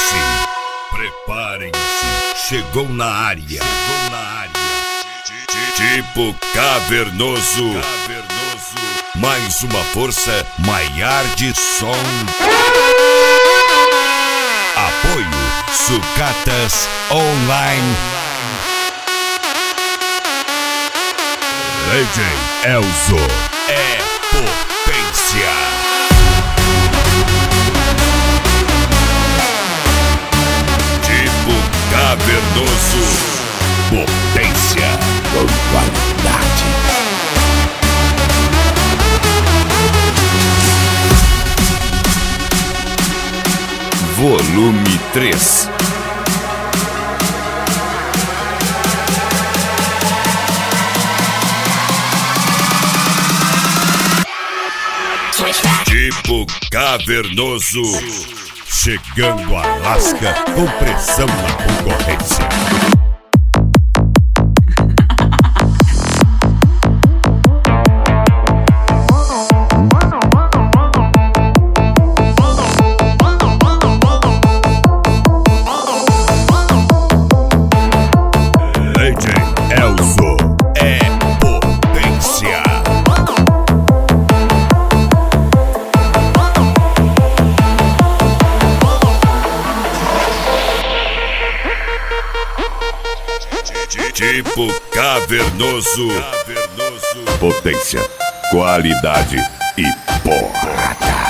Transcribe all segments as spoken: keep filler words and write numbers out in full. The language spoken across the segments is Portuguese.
Preparem-se, preparem-se, chegou na área, chegou na área. Tipo cavernoso, cavernoso. Mais uma força maior de som. Apoio Sucatas Online. D J Elzo é potência. Tipo cavernoso, potência com qualidade. Volume três. Tipo cavernoso, chegando a lasca com pressão na concorrência. D J Elzo é potência. Tipo cavernoso, cavernoso. Potência, qualidade e porrada.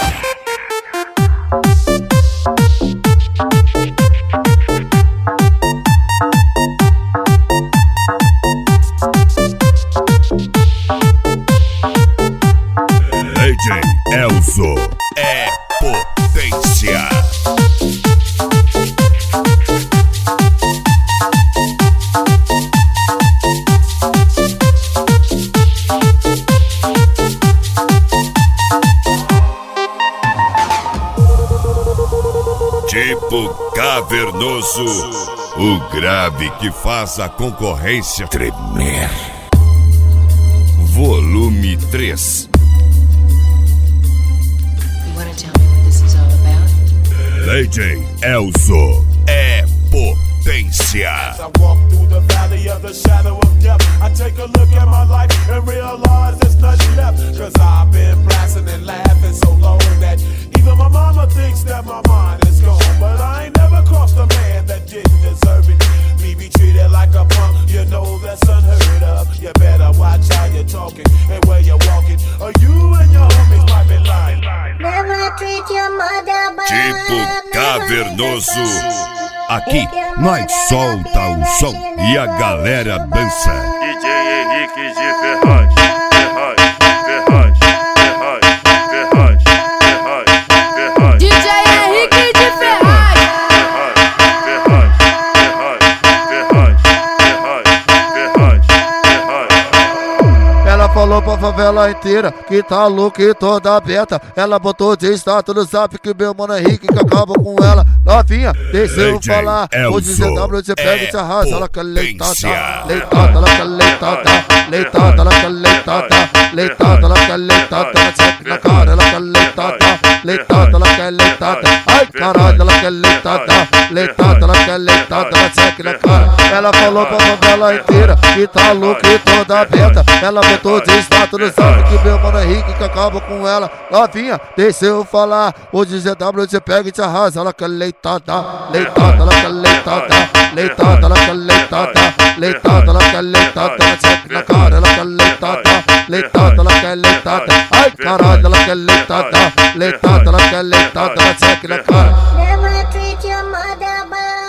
D J Elzo é potência. Tipo cavernoso, o grave que faz a concorrência tremer. Volume três. D J Elzo é potência. As I walk through the valley of the shadow of death, I take a look at my life and realize there's nothing left. Cause I've been blasting and laughing so long that even my mama thinks that my mind is gone. But I ain't never crossed a man that didn't deserve it. Me be treated like a punk, you know that's unheard of. You better watch how you're talking and where you're walking, or you and your homies might be lying. Never treat your mother bad. Tipo cavernoso. Aqui nós solta o som e a galera dança. D J Henrique de Ferraz, Ferraz, Ferraz, Ferraz, Ferraz, Ferraz, Ferraz. D J Henrique de Ferraz. Ferraz, Ferraz, Ferraz, Ferraz, Ferraz, Ferraz. Ela falou pra favela inteira que tá louca e toda aberta. Ela botou de status no zap que meu mano Henrique que acaba com ela. Novinha, deixa eu falar. Hoje Z W você pega e te arrasa. Ela quer leitada, leitada, ela quer leitada, leitada, ela quer leitada, leitada, ela quer leitada. Ela checa na cara, ela quer leitada, leitada, ela quer leitada. Ai caralho, ela quer leitada, leitada, ela quer leitada. Ela checa na cara. Ela falou pra favela inteira que tá louca e toda aberta. Ela botou de status no zap que meu mano Henrique que acaba com ela. Novinha, deixa eu falar. Hoje Z W você pega e te arrasa. Ela quer leitada, leitada, ela quer leitada, leitada, ela quer leitada, leitada, ela quer leitada. Ela checa na cara, ela quer leitada, leitada, ela quer leitada. Ai caralho, ela quer leitada, leitada, ela quer leitada. Ela checa na cara. Never treat your mother bad.